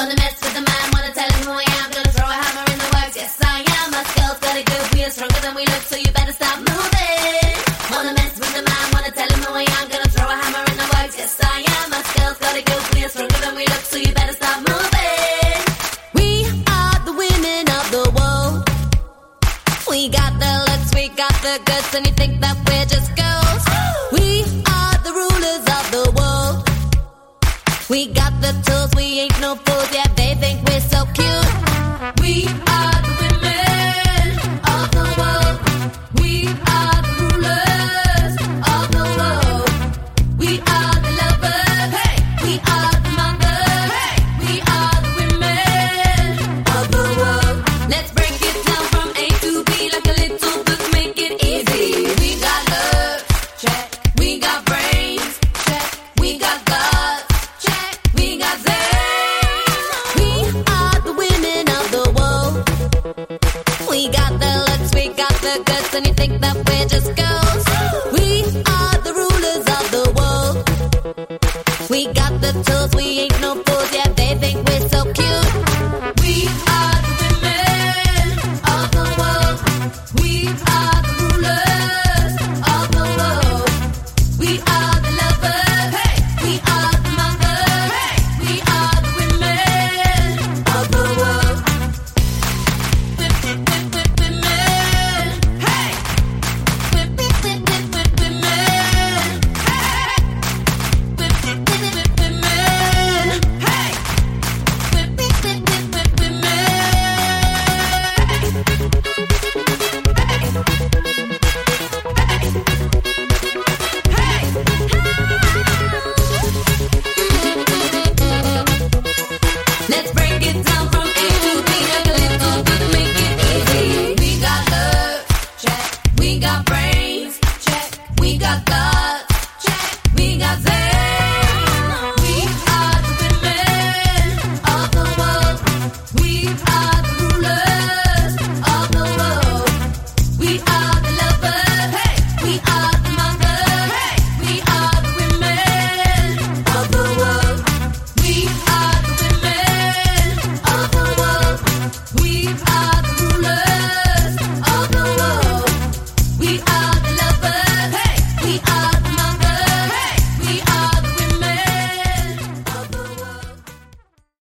Wanna mess with the man, wanna tell him who I am. Gonna throw a hammer in the works, yes I am. My skills got it good, we are stronger than we look, so you better stop moving. Wanna mess with the man, wanna tell him who I am. Gonna throw a hammer in the works, yes I am. My skills got it good, we are stronger than we look, so you better stop moving. We are the women of the world. We got the looks, we got the goods, and you think that we're just girls. We are the rulers of the world. We got the tools, we ain't no fools, yeah, they think we're so cute. We are the women of the world. We are the rulers of the world. We are the lovers, hey. We are the mothers, hey. We are the women of the world. Let's break it down from A to B like a little book, make it easy. We got love, check. We got brains, check. We got guts, check. We got zen. We are the women of the world. We got the looks, we got the goods, and you think that we're just girls.